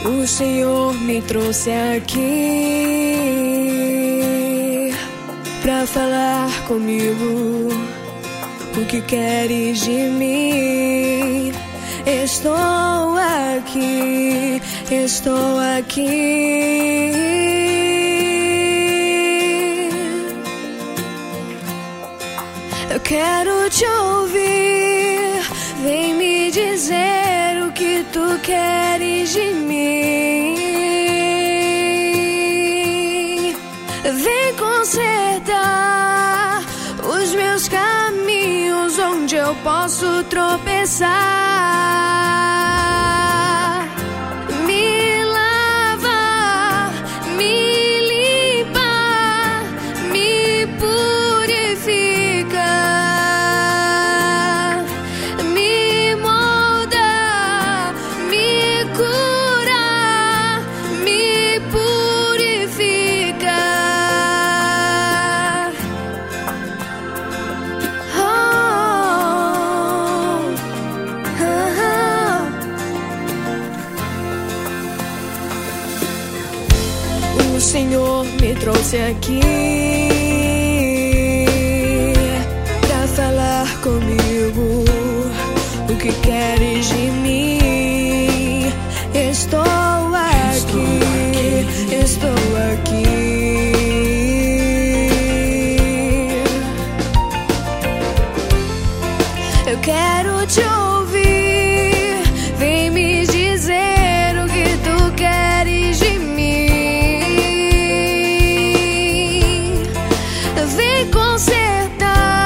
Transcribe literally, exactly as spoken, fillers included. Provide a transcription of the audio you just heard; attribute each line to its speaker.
Speaker 1: O Senhor me trouxe aqui pra falar comigo o que queres de mim. Estou aqui, estou aqui. Eu quero te ouvir, vem me dizer o que tu queres de mim. Vem consertar os meus caminhos onde eu posso tropeçar. Me lava, me limpa, me purifica. Me molda, me cura, me purifica. O Senhor me trouxe aqui pra falar comigo o que queres de mim. Estou aqui, estou aqui. Eu quero te ouvir, vem me dizer o que tu queres de mim. Vem consertar